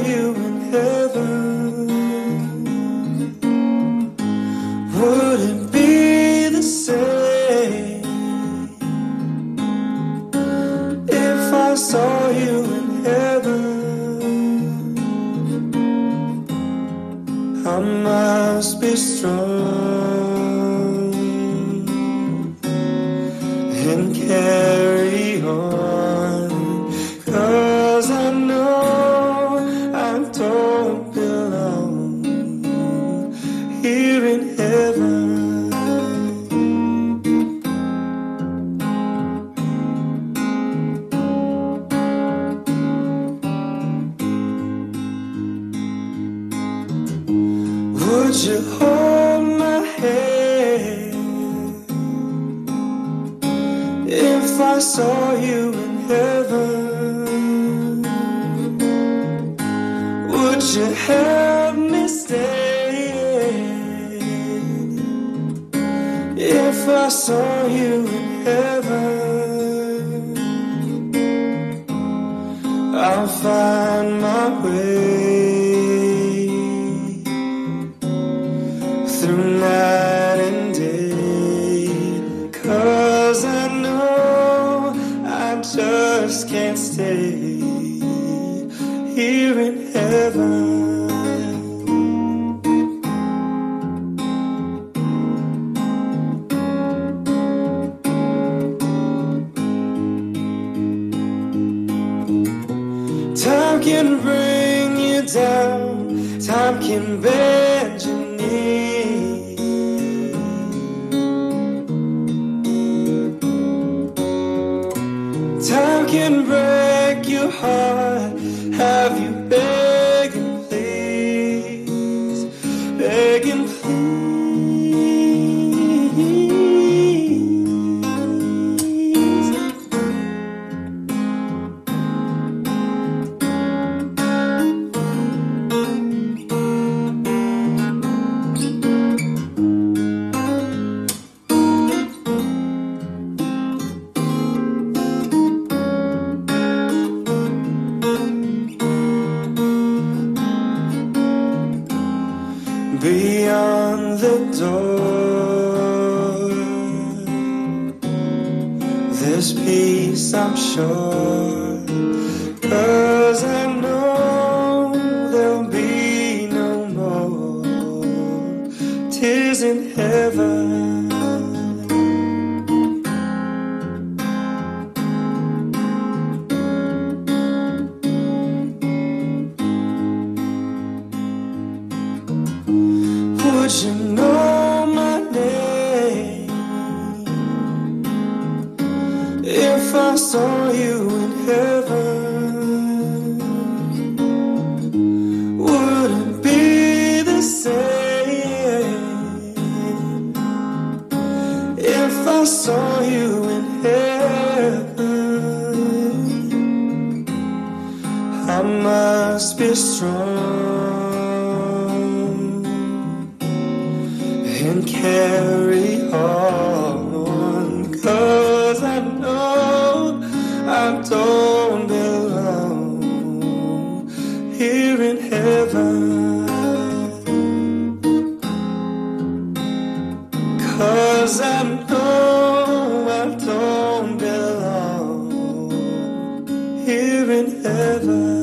you in heaven, wouldn't be the same. If I saw you in heaven, I must be strong and carry on, 'cause I know I don't belong here in heaven. Would you hold my hand if I saw you in heaven? Would you help me stay if I saw you in heaven? I'll find my way through night and day, 'cause I know I just can't stay here in heaven. Time can bring you down, time can bend your knee. Time can break your heart, have you begging please, begging please. Beyond the door, there's peace, I'm sure, 'cause I know there'll be no more tears in heaven. Would you know my name if I saw you in heaven? Wouldn't be the same if I saw you in heaven. I must be strong and carry on, 'cause I know I don't belong here in heaven. 'Cause I know I don't belong here in heaven.